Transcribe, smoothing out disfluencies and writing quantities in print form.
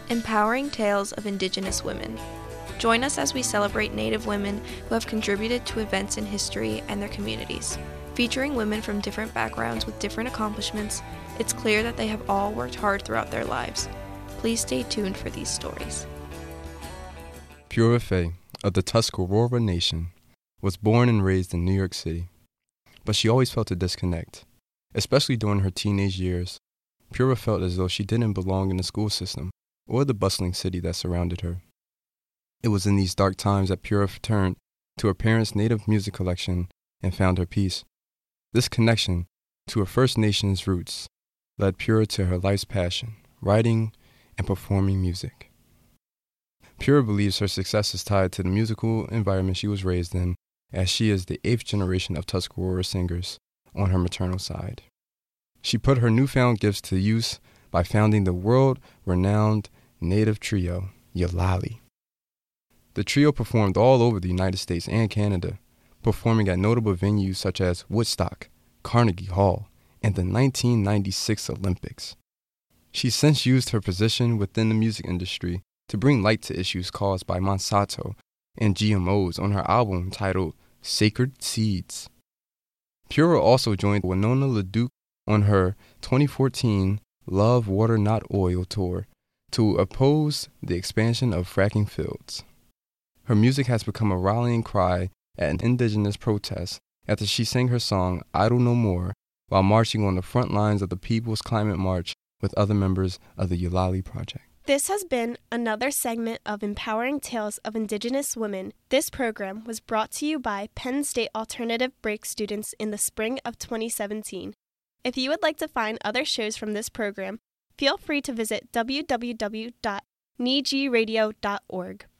Empowering Tales of Indigenous Women. Join us as we celebrate Native women who have contributed to events in history and their communities. Featuring women from different backgrounds with different accomplishments, it's clear that they have all worked hard throughout their lives. Please stay tuned for these stories. Pura Fay, of the Tuscarora Nation, was born and raised in New York City, but she always felt a disconnect. Especially during her teenage years, Pura felt as though she didn't belong in the school system or the bustling city that surrounded her. It was in these dark times that Pura turned to her parents' native music collection and found her peace. This connection to her First Nations roots led Pura to her life's passion, writing and performing music. Pura believes her success is tied to the musical environment she was raised in, as she is the 8th generation of Tuscarora singers on her maternal side. She put her newfound gifts to use by founding the world-renowned Native trio, Yalali. The trio performed all over the United States and Canada, performing at notable venues such as Woodstock, Carnegie Hall, and the 1996 Olympics. She's since used her position within the music industry to bring light to issues caused by Monsanto and GMOs on her album titled Sacred Seeds. Pura also joined Winona LaDuke on her 2014 Love Water Not Oil tour to oppose the expansion of fracking fields. Her music has become a rallying cry at an indigenous protest after she sang her song Idle No More while marching on the front lines of the People's Climate March with other members of the Yalali Project. This has been another segment of Empowering Tales of Indigenous Women. This program was brought to you by Penn State Alternative Break students in the spring of 2017. If you would like to find other shows from this program, feel free to visit www.nijradio.org.